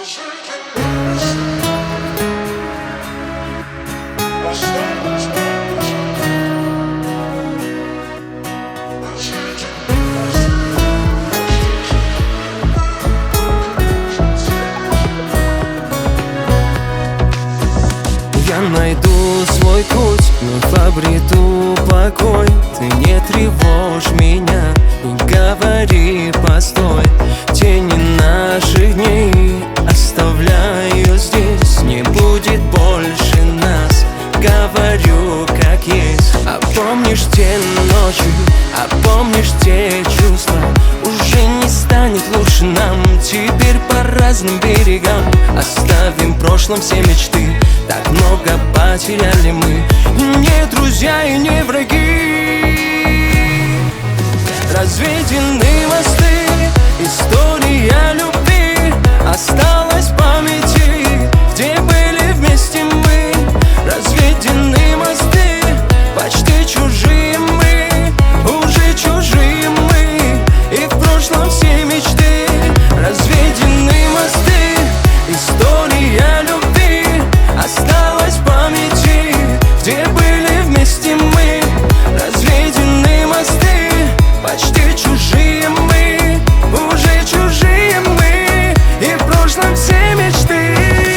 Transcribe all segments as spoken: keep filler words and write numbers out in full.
Я найду свой путь, вновь обрету покой. Ты не тревожь меня, не говори постой. Тени наших дней оставляю здесь. Не будет больше нас, говорю как есть. А помнишь те ночи, а помнишь те чувства? Уже не станет лучше нам, теперь по разным берегам. Оставим в прошлом все мечты, так много потеряли мы. Не друзья и не враги. Разведены мосты, история любви осталась в памяти, где были вместе мы. Разведены мосты, почти чужие мы, уже чужие мы, и в прошлом все мечты. Разведены мосты, история любви осталась в памяти, где были вместе мы. Разведены мосты, почти чужие мы, уже чужие мы, и в прошлом все мечты.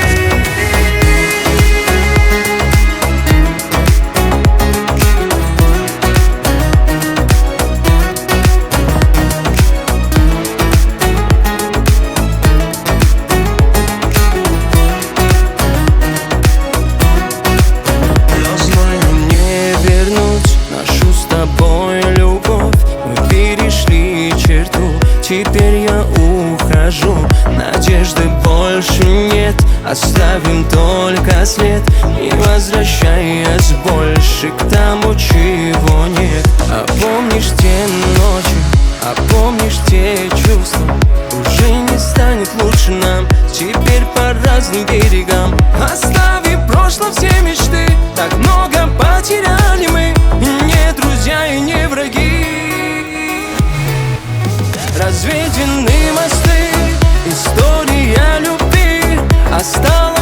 Теперь я ухожу, надежды больше нет. Оставим только след, не возвращаясь больше к тому, чего нет. А помнишь те ночи, а помнишь те чувства? Уже не станет лучше нам, теперь по разным берегам. Оставим в прошлом все мечты, так много потеряли мы. Не друзья и не враги. Разведены мосты, история любви осталась